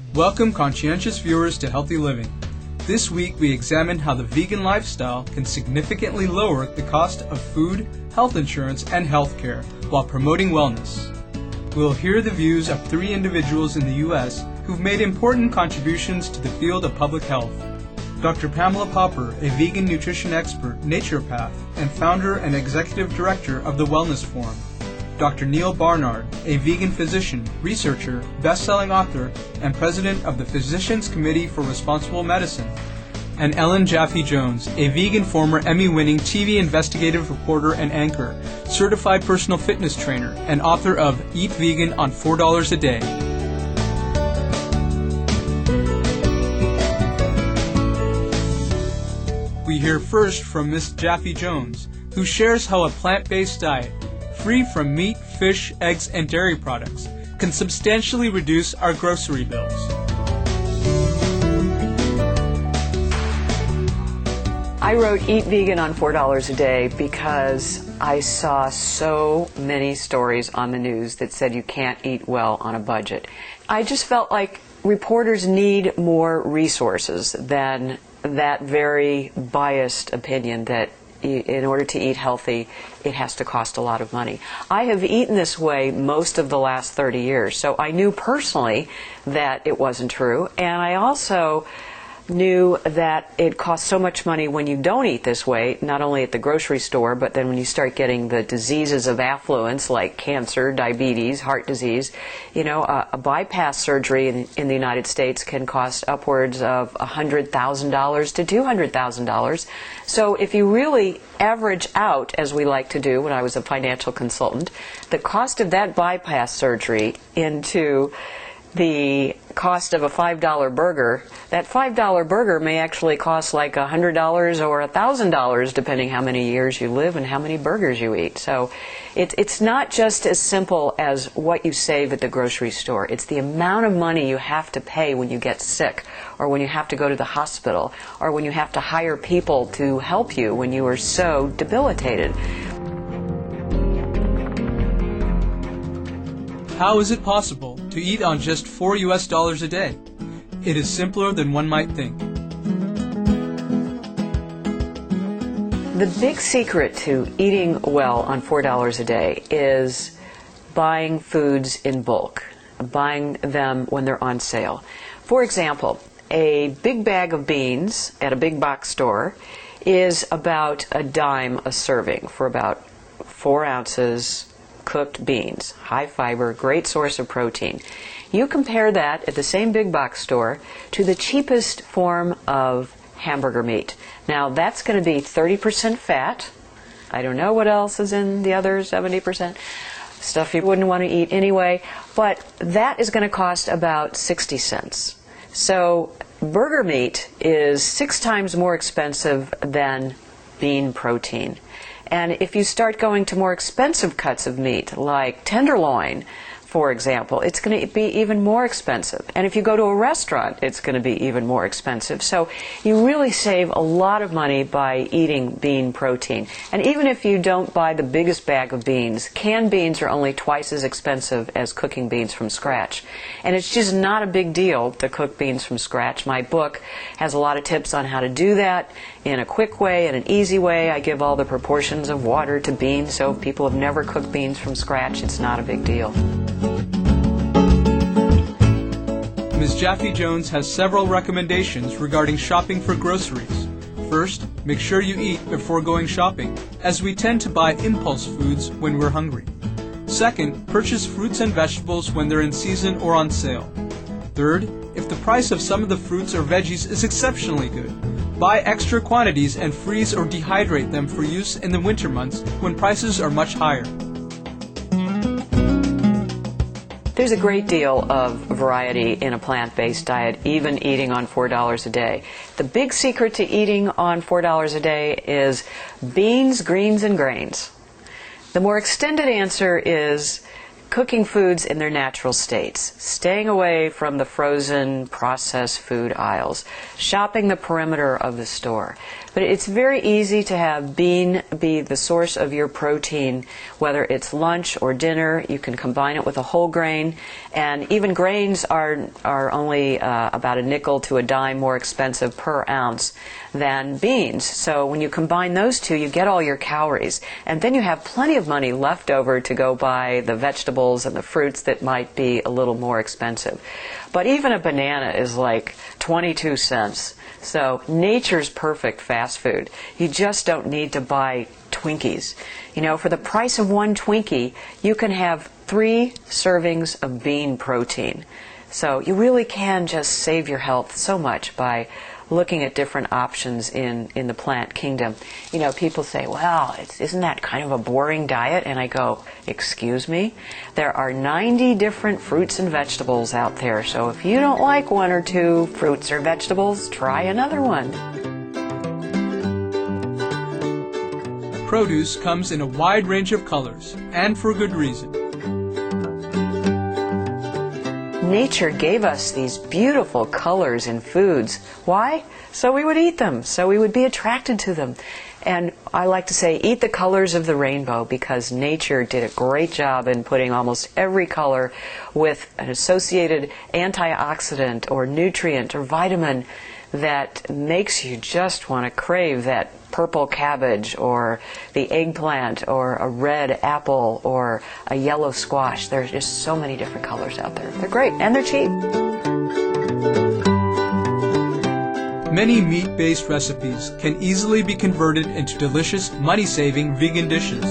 Welcome, conscientious viewers, to Healthy Living. This week we examine how the vegan lifestyle can significantly lower the cost of food, health insurance, and healthcare while promoting wellness. We'll hear the views of 3 individuals in the U.S. who've made important contributions to the field of public health. Dr. Pamela Popper, a vegan nutrition expert, naturopath, and founder and executive director of the Wellness Forum. Dr. Neal Barnard, a vegan physician, researcher, best-selling author, and president of the Physicians Committee for Responsible Medicine. And Ellen Jaffe-Jones, a vegan former Emmy-winning TV investigative reporter and anchor, certified personal fitness trainer, and author of Eat Vegan on $4 a Day. We hear first from Ms. Jaffe-Jones, who shares how a plant-based diet, free from meat, fish, eggs, and dairy products, can substantially reduce our grocery bills. I wrote Eat Vegan on $4 a Day because I saw so many stories on the news that said you can't eat well on a budget. I just felt like reporters need more resources than that very biased opinion that in order to eat healthy, it has to cost a lot of money. I have eaten this way most of the last 30 years, so I knew personally that it wasn't true, and I also knew that it costs so much money when you don't eat this way, not only at the grocery store, but then when you start getting the diseases of affluence like cancer, diabetes, heart disease. You know, a bypass surgery in the United States can cost upwards of $100,000 to $200,000. So if you really average out, as we like to do when I was a financial consultant, the cost of that bypass surgery into the cost of a $5 burger, that $5 burger may actually cost like $100 or $1,000 depending how many years you live and how many burgers you eat. So it's not just as simple as what you save at the grocery store. It's the amount of money you have to pay when you get sick, or when you have to go to the hospital, or when you have to hire people to help you when you are so debilitated. How is it possible to eat on just $4 a day? It is simpler than one might think. The big secret to eating well on $4 a day is buying foods in bulk, buying them when they're on sale. For example, a big bag of beans at a big box store is about $0.10 a serving for about 4 ounces cooked beans, high fiber, great source of protein. You compare that at the same big box store to the cheapest form of hamburger meat. Now that's going to be 30% fat. I don't know what else is in the other 70%. Stuff you wouldn't want to eat anyway, but that is going to cost about 60 cents. So burger meat is 6 times more expensive than bean protein. And if you start going to more expensive cuts of meat, like tenderloin, for example, it's going to be even more expensive. And if you go to a restaurant, it's going to be even more expensive. So you really save a lot of money by eating bean protein. And even if you don't buy the biggest bag of beans, canned beans are only twice as expensive as cooking beans from scratch. And it's just not a big deal to cook beans from scratch. My book has a lot of tips on how to do that in a quick way and an easy way. I give all the proportions of water to beans, so if people have never cooked beans from scratch, it's not a big deal. Ms. Jaffe-Jones has several recommendations regarding shopping for groceries. First, make sure you eat before going shopping, as we tend to buy impulse foods when we're hungry. Second, purchase fruits and vegetables when they're in season or on sale. Third, if the price of some of the fruits or veggies is exceptionally good, buy extra quantities and freeze or dehydrate them for use in the winter months when prices are much higher. There's a great deal of variety in a plant-based diet, even eating on $4 a day. The big secret to eating on $4 a day is beans, greens, and grains. The more extended answer is cooking foods in their natural states, staying away from the frozen, processed food aisles, shopping the perimeter of the store. But it's very easy to have bean be the source of your protein, whether it's lunch or dinner. You can combine it with a whole grain, and even grains are only about a nickel to a dime more expensive per ounce than beans. So when you combine those two, you get all your calories, and then you have plenty of money left over to go buy the vegetables and the fruits that might be a little more expensive. But even a banana is like 22 cents. So nature's perfect fast food. You just don't need to buy Twinkies. You know, for the price of one Twinkie, you can have 3 servings of bean protein. So you really can just save your health so much by looking at different options in the plant kingdom. You know, people say, well, isn't that kind of a boring diet? And I go, excuse me? There are 90 different fruits and vegetables out there, so if you don't like 1 or 2 fruits or vegetables, try another one. Produce comes in a wide range of colors, and for good reason. Nature gave us these beautiful colors in foods. Why? So we would eat them, so we would be attracted to them. And I like to say, eat the colors of the rainbow, because nature did a great job in putting almost every color with an associated antioxidant or nutrient or vitamin that makes you just want to crave that purple cabbage or the eggplant or a red apple or a yellow squash. There's just so many different colors out there. They're great, and they're cheap. Many meat-based recipes can easily be converted into delicious, money-saving vegan dishes.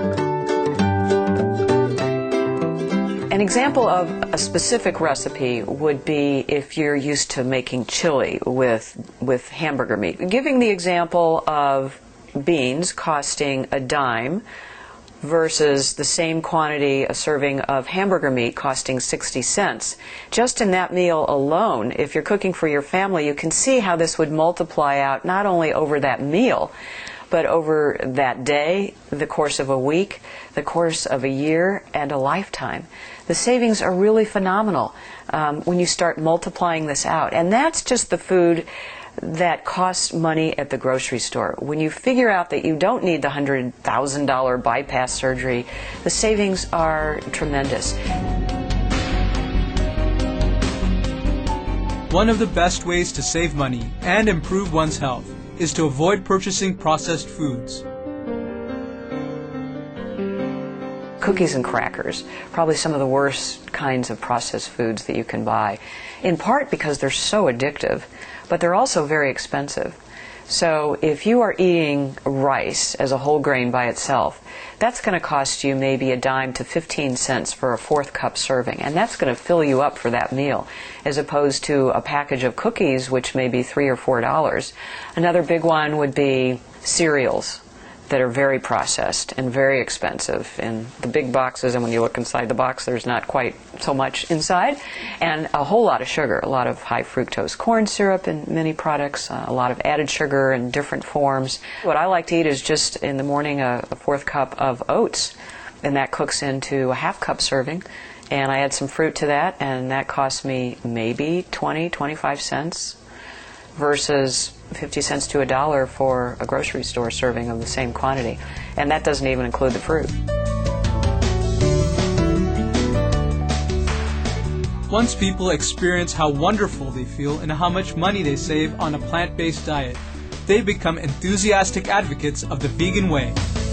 An example of a specific recipe would be if you're used to making chili with hamburger meat. Giving the example of beans costing a dime versus the same quantity, a serving of hamburger meat costing 60 cents. Just in that meal alone, if you're cooking for your family, you can see how this would multiply out not only over that meal, but over that day, the course of a week, the course of a year, and a lifetime. The savings are really phenomenal when you start multiplying this out. And that's just the food that costs money at the grocery store. When you figure out that you don't need the $100,000 bypass surgery, the savings are tremendous. One of the best ways to save money and improve one's health is to avoid purchasing processed foods. Cookies and crackers, probably some of the worst kinds of processed foods that you can buy, in part because they're so addictive, but they're also very expensive. So if you are eating rice as a whole grain by itself, that's going to cost you maybe a dime to 15 cents for a 4th cup serving, and that's going to fill you up for that meal, as opposed to a package of cookies, which may be $3 or $4. Another big one would be cereals that are very processed and very expensive in the big boxes, and when you look inside the box, there's not quite so much inside, and a whole lot of sugar, a lot of high fructose corn syrup in many products, a lot of added sugar in different forms. What I like to eat is just in the morning a 4th cup of oats, and that cooks into a 1/2 cup serving, and I add some fruit to that, and that costs me maybe 20, 25 cents versus 50 cents to $1 for a grocery store serving of the same quantity. And that doesn't even include the fruit. Once people experience how wonderful they feel and how much money they save on a plant-based diet, they become enthusiastic advocates of the vegan way.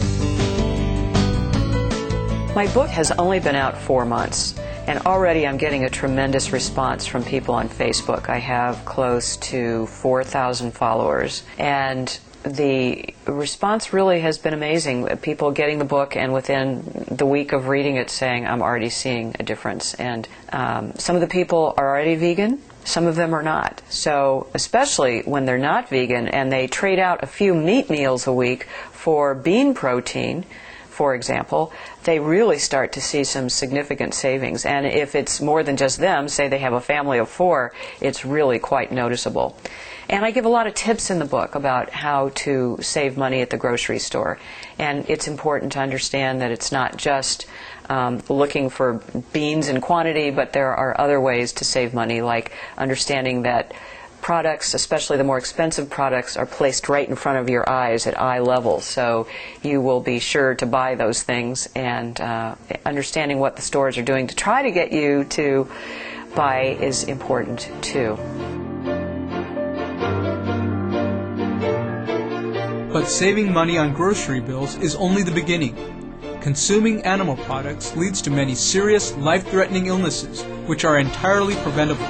My book has only been out 4 months, and already I'm getting a tremendous response from people on Facebook. I have close to 4,000 followers, and the response really has been amazing. People getting the book and within the week of reading it saying, I'm already seeing a difference. And some of the people are already vegan, some of them are not. So especially when they're not vegan and they trade out a few meat meals a week for bean protein, for example, they really start to see some significant savings. And if it's more than just them, say they have a family of 4, it's really quite noticeable. And I give a lot of tips in the book about how to save money at the grocery store. And it's important to understand that it's not just looking for beans in quantity, but there are other ways to save money, like understanding that products, especially the more expensive products, are placed right in front of your eyes at eye level. So you will be sure to buy those things, and understanding what the stores are doing to try to get you to buy is important too. But saving money on grocery bills is only the beginning. Consuming animal products leads to many serious, life-threatening illnesses, which are entirely preventable.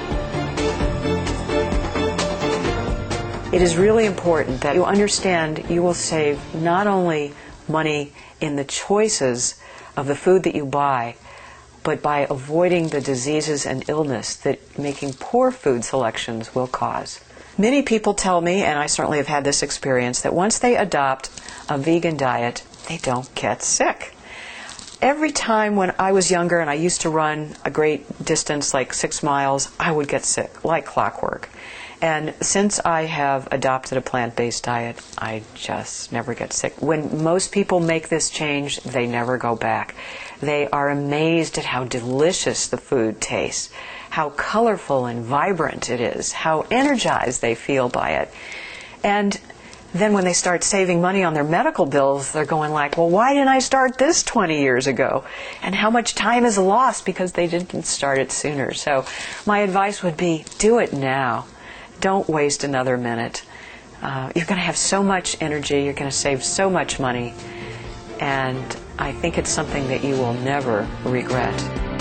It is really important that you understand you will save not only money in the choices of the food that you buy, but by avoiding the diseases and illness that making poor food selections will cause. Many people tell me, and I certainly have had this experience, that once they adopt a vegan diet, they don't get sick. Every time when I was younger and I used to run a great distance, like 6 miles, I would get sick, like clockwork. And since I have adopted a plant-based diet, I just never get sick. When most people make this change, they never go back. They are amazed at how delicious the food tastes, how colorful and vibrant it is, how energized they feel by it. And then when they start saving money on their medical bills, they're going like, well, why didn't I start this 20 years ago? And how much time is lost because they didn't start it sooner. So my advice would be, do it now. Don't waste another minute. You're going to have so much energy, you're going to save so much money, and I think it's something that you will never regret.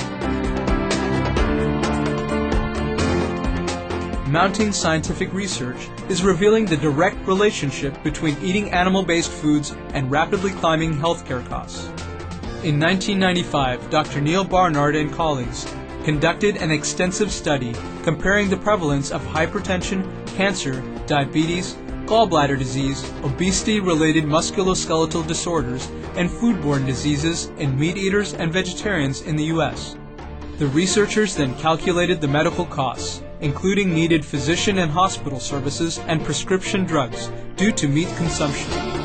Mounting scientific research is revealing the direct relationship between eating animal-based foods and rapidly climbing healthcare costs. In 1995, Dr. Neil Barnard and colleagues conducted an extensive study comparing the prevalence of hypertension, cancer, diabetes, gallbladder disease, obesity-related musculoskeletal disorders, and foodborne diseases in meat eaters and vegetarians in the U.S. The researchers then calculated the medical costs, including needed physician and hospital services and prescription drugs due to meat consumption.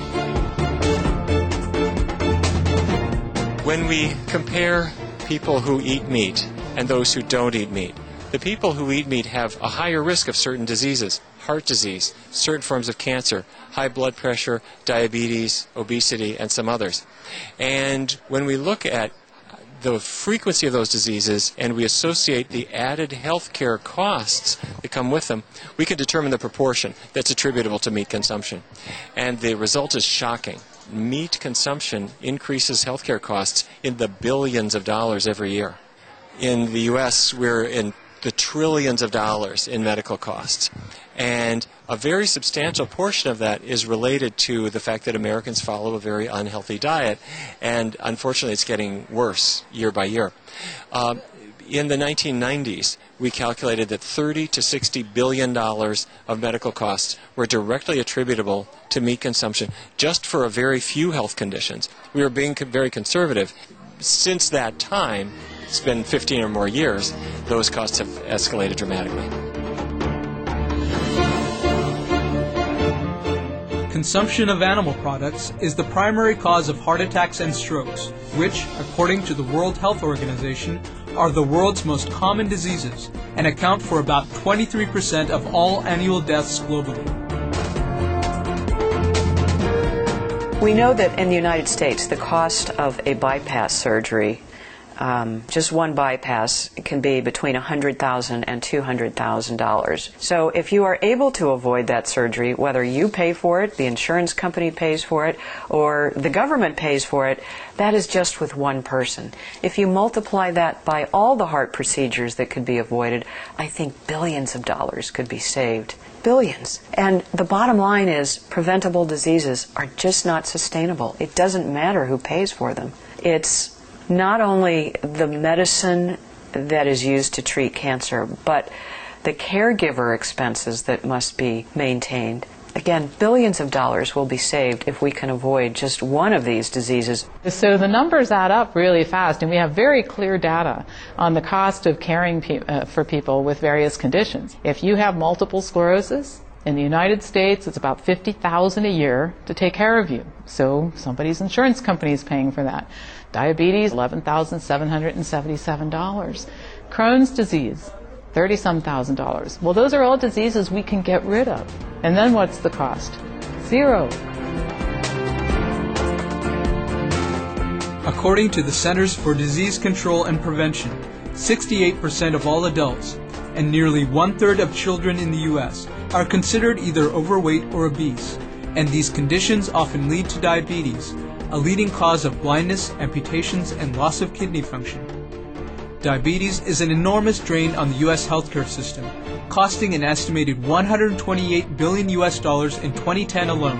When we compare people who eat meat and those who don't eat meat, the people who eat meat have a higher risk of certain diseases, heart disease, certain forms of cancer, high blood pressure, diabetes, obesity, and some others. And when we look at the frequency of those diseases and we associate the added health care costs that come with them, we can determine the proportion that's attributable to meat consumption. And the result is shocking. Meat consumption increases health care costs in the billions of dollars every year. In the U.S., we're in the trillions of dollars in medical costs. And a very substantial portion of that is related to the fact that Americans follow a very unhealthy diet, and unfortunately it's getting worse year by year. In the 1990s, we calculated that $30 to $60 billion of medical costs were directly attributable to meat consumption just for a very few health conditions. We were being very conservative. Since that time, it's been 15 or more years, those costs have escalated dramatically. Consumption of animal products is the primary cause of heart attacks and strokes, which, according to the World Health Organization, are the world's most common diseases and account for about 23% of all annual deaths globally. We know that in the United States, the cost of a bypass surgery, just one bypass, can be between $100,000 and $200,000. So if you are able to avoid that surgery, whether you pay for it, the insurance company pays for it, or the government pays for it, that is just with one person. If you multiply that by all the heart procedures that could be avoided, I think billions of dollars could be saved. Billions. And the bottom line is preventable diseases are just not sustainable. It doesn't matter who pays for them. It's not only the medicine that is used to treat cancer, but the caregiver expenses that must be maintained. Again, billions of dollars will be saved if we can avoid just one of these diseases. So the numbers add up really fast, and we have very clear data on the cost of caring for people with various conditions. If you have multiple sclerosis, in the United States, it's about $50,000 a year to take care of you. So somebody's insurance company is paying for that. Diabetes, $11,777. Crohn's disease, $30-some thousand. Well, those are all diseases we can get rid of. And then what's the cost? Zero. According to the Centers for Disease Control and Prevention, 68% of all adults and nearly one-third of children in the U.S. are considered either overweight or obese, and these conditions often lead to diabetes, a leading cause of blindness, amputations, and loss of kidney function. Diabetes is an enormous drain on the U.S. healthcare system, costing an estimated $128 billion in 2010 alone.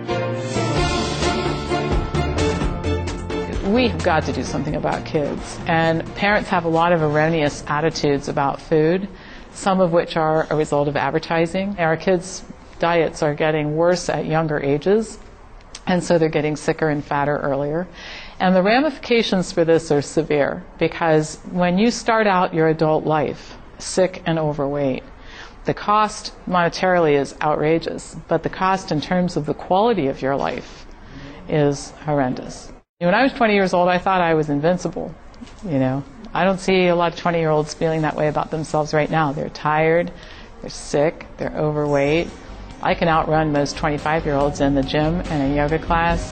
We've got to do something about kids. And parents have a lot of erroneous attitudes about food, some of which are a result of advertising. Our kids' diets are getting worse at younger ages, and so they're getting sicker and fatter earlier. And the ramifications for this are severe, because when you start out your adult life sick and overweight, the cost monetarily is outrageous, but the cost in terms of the quality of your life is horrendous. When I was 20 years old, I thought I was invincible. I don't see a lot of 20-year-olds feeling that way about themselves right now. They're tired, they're sick, they're overweight. I can outrun most 25-year-olds in the gym and a yoga class.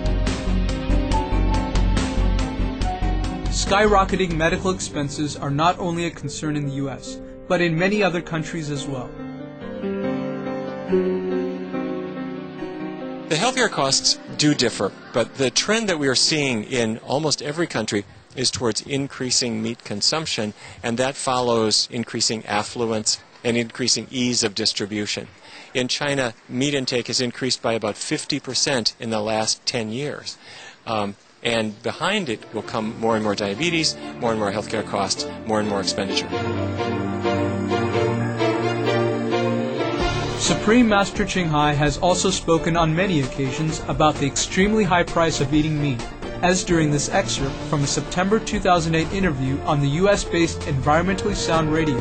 Skyrocketing medical expenses are not only a concern in the U.S., but in many other countries as well. The healthcare costs do differ, but the trend that we are seeing in almost every country is towards increasing meat consumption, and that follows increasing affluence and increasing ease of distribution. In China, meat intake has increased by about 50% in the last 10 years. And behind it will come more and more diabetes, more and more healthcare costs, more and more expenditure. Supreme Master Ching Hai has also spoken on many occasions about the extremely high price of eating meat, as during this excerpt from a September 2008 interview on the US-based Environmentally Sound Radio.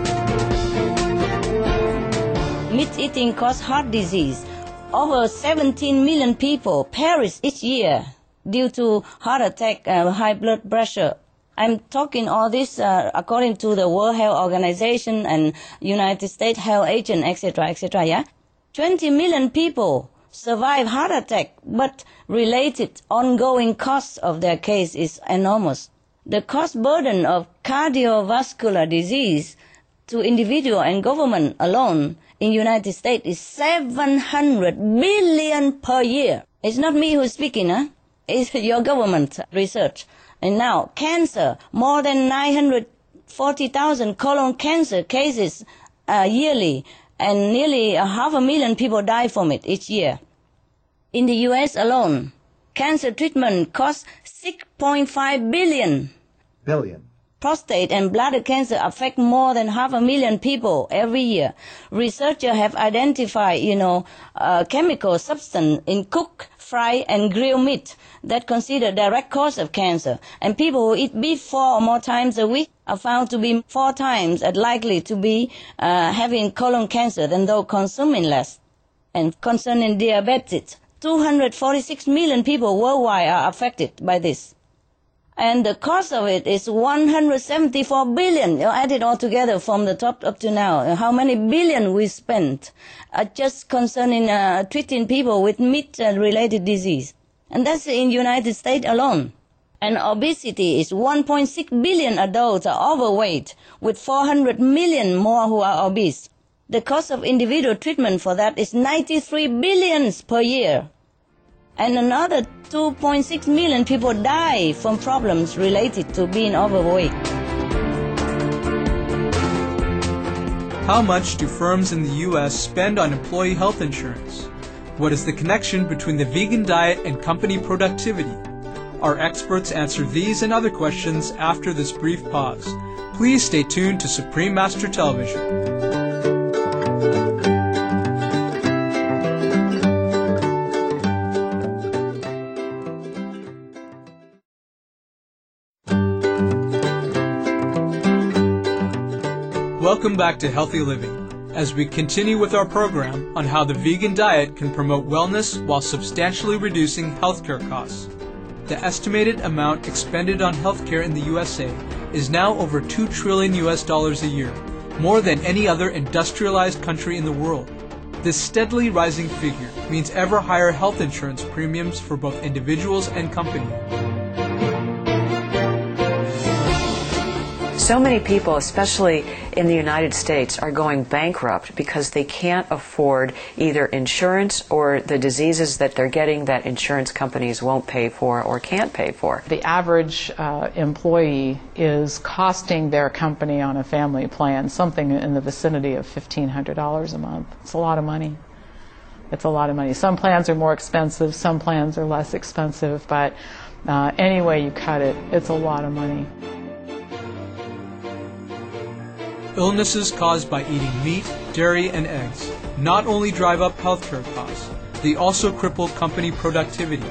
Meat eating causes heart disease. Over 17 million people perish each year due to heart attack and high blood pressure. I'm talking all this according to the World Health Organization and United States Health Agent, etc., yeah? 20 million people survive heart attack, but related ongoing cost of their case is enormous. The cost burden of cardiovascular disease to individual and government alone in United States is 700 billion per year. It's not me who's speaking, It's your government research. And now, cancer, more than 940,000 colon cancer cases yearly, and nearly 500,000 people die from it each year. In the U.S. alone, cancer treatment costs $6.5 billion. Prostate and bladder cancer affect more than 500,000 people every year. Researchers have identified, chemical substance in cooked, fried, and grilled meat that consider direct cause of cancer. And people who eat beef 4 or more times a week are found to be 4 times as likely to be having colon cancer than those consuming less. And concerning diabetes, 246 million people worldwide are affected by this. And the cost of it is 174 billion. You add it all together from the top up to now. How many billion we spent just concerning treating people with meat-related disease. And that's in United States alone. And obesity is 1.6 billion adults are overweight, with 400 million more who are obese. The cost of individual treatment for that is 93 billion per year. And another 2.6 million people die from problems related to being overweight. How much do firms in the U.S. spend on employee health insurance? What is the connection between the vegan diet and company productivity? Our experts answer these and other questions after this brief pause. Please stay tuned to Supreme Master Television. Welcome back to Healthy Living, as we continue with our program on how the vegan diet can promote wellness while substantially reducing healthcare costs. The estimated amount expended on healthcare in the USA is now over $2 trillion a year, more than any other industrialized country in the world. This steadily rising figure means ever higher health insurance premiums for both individuals and companies. So many people, especially in the United States, are going bankrupt because they can't afford either insurance or the diseases that they're getting that insurance companies won't pay for or can't pay for. The average employee is costing their company on a family plan something in the vicinity of $1,500 a month. It's a lot of money. It's a lot of money. Some plans are more expensive, some plans are less expensive, but any way you cut it, it's a lot of money. Illnesses caused by eating meat, dairy, and eggs not only drive up healthcare costs, they also cripple company productivity.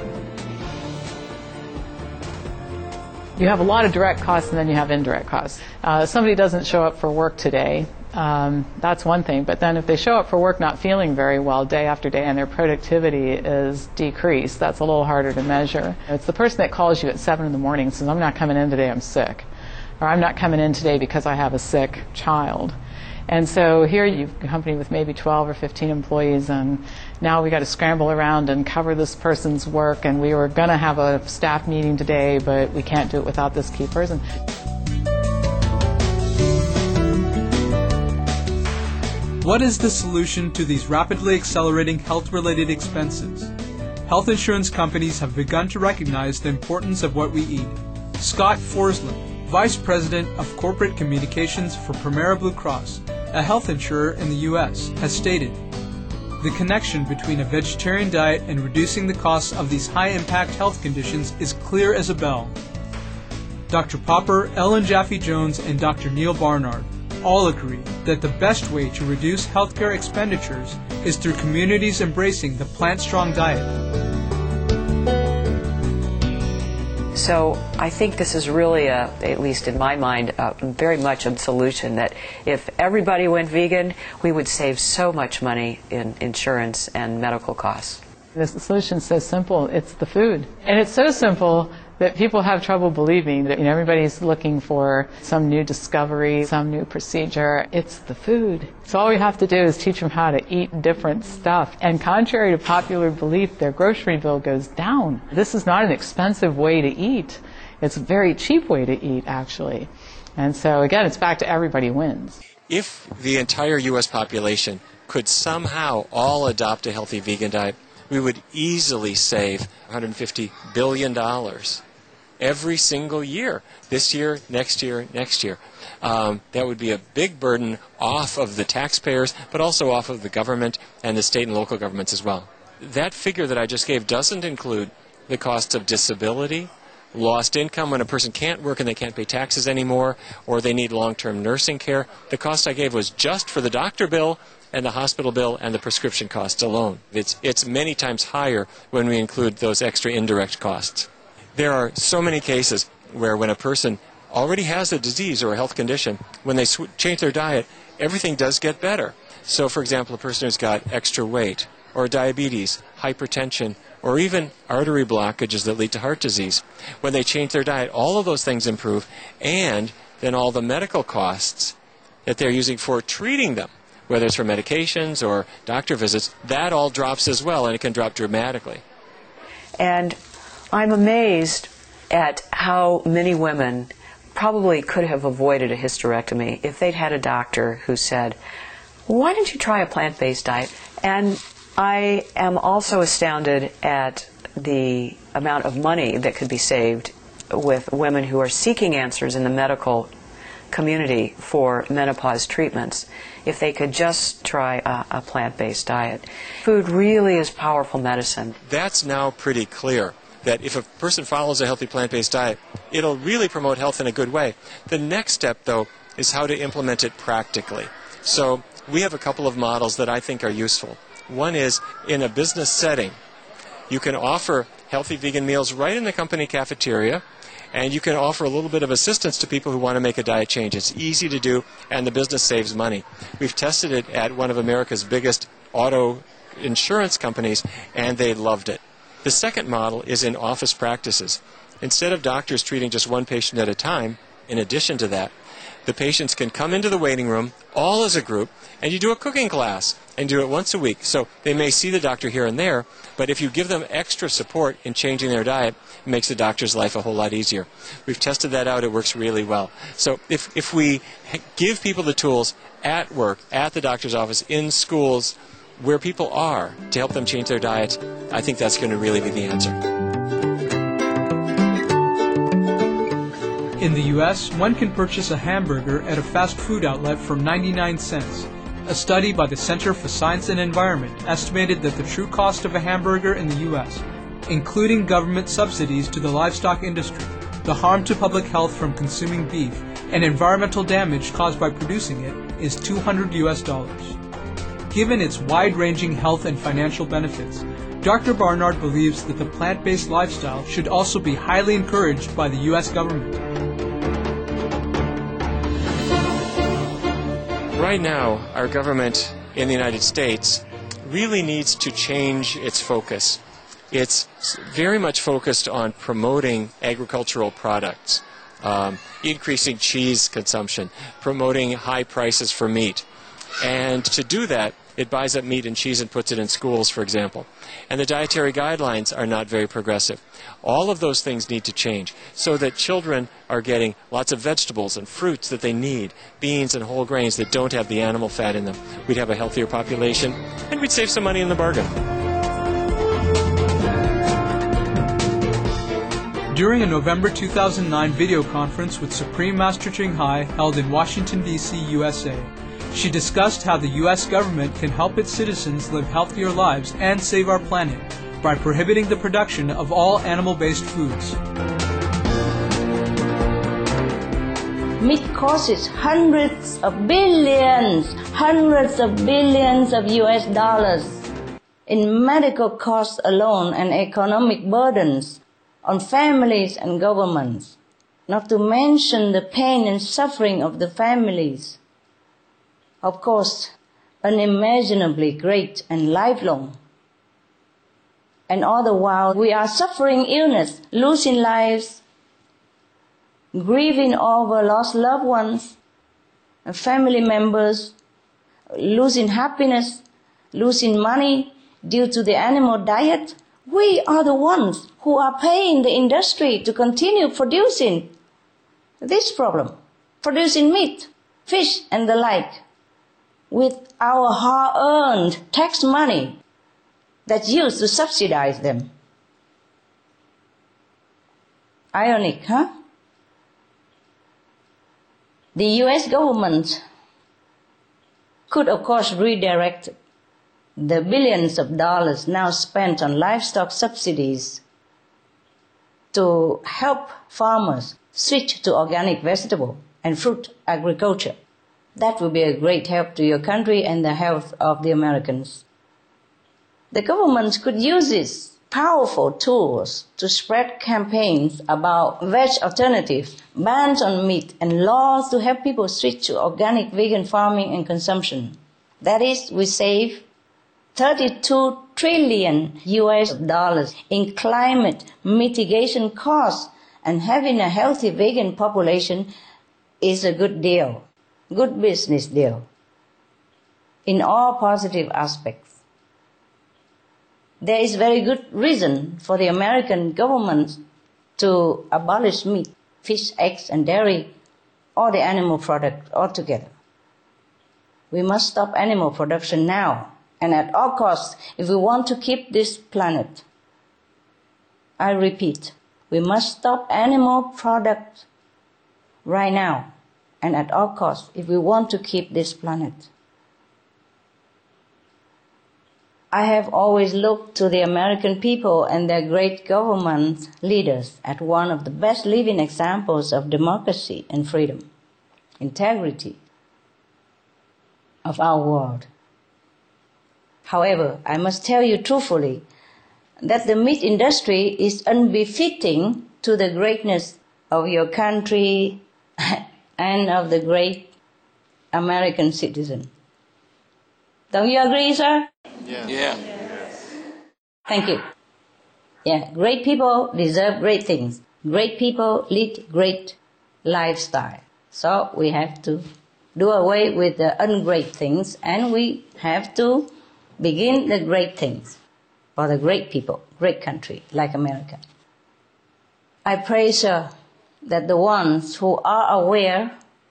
You have a lot of direct costs and then you have indirect costs. Somebody doesn't show up for work today, that's one thing, but then if they show up for work not feeling very well day after day and their productivity is decreased, that's a little harder to measure. It's the person that calls you at 7 in the morning and says, "I'm not coming in today, I'm sick." Or "I'm not coming in today because I have a sick child." And so here you've a company with maybe 12 or 15 employees, and now we got to scramble around and cover this person's work, and we were going to have a staff meeting today, but we can't do it without this key person. What is the solution to these rapidly accelerating health-related expenses? Health insurance companies have begun to recognize the importance of what we eat. Scott Forsland, Vice President of Corporate Communications for Premera Blue Cross, a health insurer in the U.S., has stated, "The connection between a vegetarian diet and reducing the costs of these high-impact health conditions is clear as a bell." Dr. Popper, Ellen Jaffe-Jones, and Dr. Neil Barnard all agree that the best way to reduce healthcare expenditures is through communities embracing the plant-strong diet. So I think this is really, at least in my mind, very much a solution that if everybody went vegan, we would save so much money in insurance and medical costs. The solution is so simple, it's the food. And it's so simple that people have trouble believing that everybody's looking for some new discovery, some new procedure. It's the food. So all we have to do is teach them how to eat different stuff. And contrary to popular belief, their grocery bill goes down. This is not an expensive way to eat. It's a very cheap way to eat, actually. And so again, it's back to everybody wins. If the entire U.S. population could somehow all adopt a healthy vegan diet, we would easily save $150 billion every single year, this year, next year, next year. That would be a big burden off of the taxpayers, but also off of the government and the state and local governments as well. That figure that I just gave doesn't include the costs of disability, lost income when a person can't work and they can't pay taxes anymore, or they need long-term nursing care. The cost I gave was just for the doctor bill and the hospital bill and the prescription costs alone. It's many times higher when we include those extra indirect costs. There are so many cases where when a person already has a disease or a health condition, when they change their diet, everything does get better. So, for example, a person who's got extra weight, or diabetes, hypertension, or even artery blockages that lead to heart disease, when they change their diet, all of those things improve, and then all the medical costs that they're using for treating them, whether it's for medications or doctor visits, that all drops as well, and it can drop dramatically. And I'm amazed at how many women probably could have avoided a hysterectomy if they'd had a doctor who said, "Why don't you try a plant-based diet?" And I am also astounded at the amount of money that could be saved with women who are seeking answers in the medical community for menopause treatments if they could just try a plant-based diet. Food really is powerful medicine. That's now pretty clear, that if a person follows a healthy plant-based diet, it'll really promote health in a good way. The next step, though, is how to implement it practically. So we have a couple of models that I think are useful. One is in a business setting. You can offer healthy vegan meals right in the company cafeteria, and you can offer a little bit of assistance to people who want to make a diet change. It's easy to do, and the business saves money. We've tested it at one of America's biggest auto insurance companies, and they loved it. The second model is in office practices. Instead of doctors treating just one patient at a time, in addition to that, The patients can come into the waiting room, all as a group, and you do a cooking class, and do it once a week. So they may see the doctor here and there, but if you give them extra support in changing their diet, it makes the doctor's life a whole lot easier. We've tested that out. It works really well. So if we give people the tools at work, at the doctor's office, in schools, where people are, to help them change their diets, I think that's going to really be the answer. In the U.S., one can purchase a hamburger at a fast food outlet for 99 cents. A study by the Center for Science and Environment estimated that the true cost of a hamburger in the U.S., including government subsidies to the livestock industry, the harm to public health from consuming beef, and environmental damage caused by producing it, is $200 US. Given its wide-ranging health and financial benefits, Dr. Barnard believes that the plant-based lifestyle should also be highly encouraged by the U.S. government. Right now, our government in the United States really needs to change its focus. It's very much focused on promoting agricultural products, increasing cheese consumption, promoting high prices for meat. And to do that, it buys up meat and cheese and puts it in schools, for example. And the dietary guidelines are not very progressive. All of those things need to change so that children are getting lots of vegetables and fruits that they need, beans and whole grains that don't have the animal fat in them. We'd have a healthier population, and we'd save some money in the bargain. During a November 2009 video conference with Supreme Master Ching Hai held in Washington, D.C., USA, she discussed how the U.S. government can help its citizens live healthier lives and save our planet by prohibiting the production of all animal-based foods. Meat costs hundreds of billions of US dollars in medical costs alone and economic burdens on families and governments, not to mention the pain and suffering of the families. Of course, unimaginably great and lifelong. And all the while, we are suffering illness, losing lives, grieving over lost loved ones, and family members, losing happiness, losing money due to the animal diet. We are the ones who are paying the industry to continue producing this problem, producing meat, fish, and the like, with our hard-earned tax money that's used to subsidize them. Ironic, huh? The US government could, of course, redirect the billions of dollars now spent on livestock subsidies to help farmers switch to organic vegetable and fruit agriculture. That would be a great help to your country and the health of the Americans. The government could use these powerful tools to spread campaigns about veg alternatives, bans on meat, and laws to help people switch to organic vegan farming and consumption. That is, we save $32 trillion US dollars in climate mitigation costs, and having a healthy vegan population is a good deal. Good business deal in all positive aspects. There is very good reason for the American government to abolish meat, fish, eggs, and dairy, or the animal product altogether. We must stop animal production now and at all costs if we want to keep this planet. I repeat, we must stop animal product right now and at all costs if we want to keep this planet. I have always looked to the American people and their great government leaders as one of the best living examples of democracy and freedom, integrity of our world. However, I must tell you truthfully that the meat industry is unbefitting to the greatness of your country and of the great American citizen. Don't you agree, sir? Yeah. Thank you. Yeah, great people deserve great things. Great people lead great lifestyle. So we have to do away with the ungreat things, and we have to begin the great things for the great people, great country like America. I pray, sir, that the ones who are aware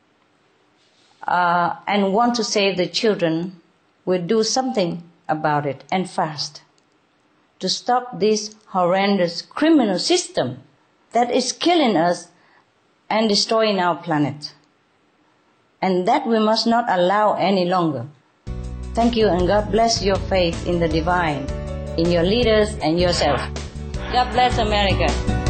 and want to save the children will do something about it, and fast, to stop this horrendous criminal system that is killing us and destroying our planet. And that we must not allow any longer. Thank you, and God bless your faith in the divine, in your leaders and yourself. God bless America.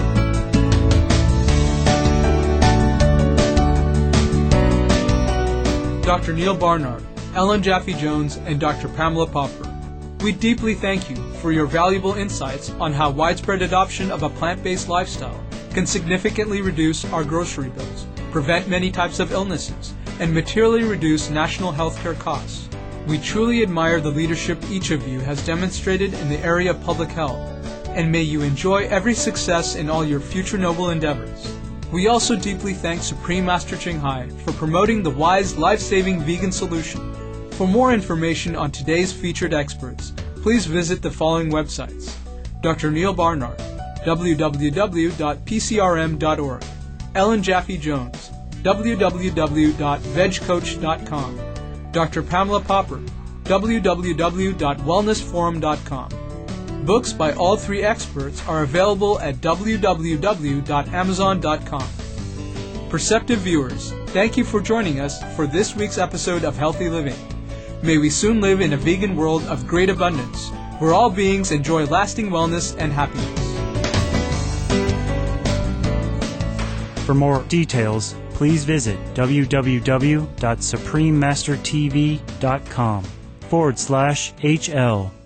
Dr. Neal Barnard, Ellen Jaffe Jones, and Dr. Pamela Popper. We deeply thank you for your valuable insights on how widespread adoption of a plant-based lifestyle can significantly reduce our grocery bills, prevent many types of illnesses, and materially reduce national healthcare costs. We truly admire the leadership each of you has demonstrated in the area of public health, and may you enjoy every success in all your future noble endeavors. We also deeply thank Supreme Master Ching Hai for promoting the wise, life-saving vegan solution. For more information on today's featured experts, please visit the following websites: Dr. Neal Barnard, www.pcrm.org; Ellen Jaffe Jones, www.vegcoach.com; Dr. Pamela Popper, www.wellnessforum.com. Books by all three experts are available at www.amazon.com. Perceptive viewers, thank you for joining us for this week's episode of Healthy Living. May we soon live in a vegan world of great abundance, where all beings enjoy lasting wellness and happiness. For more details, please visit www.suprememastertv.com/HL.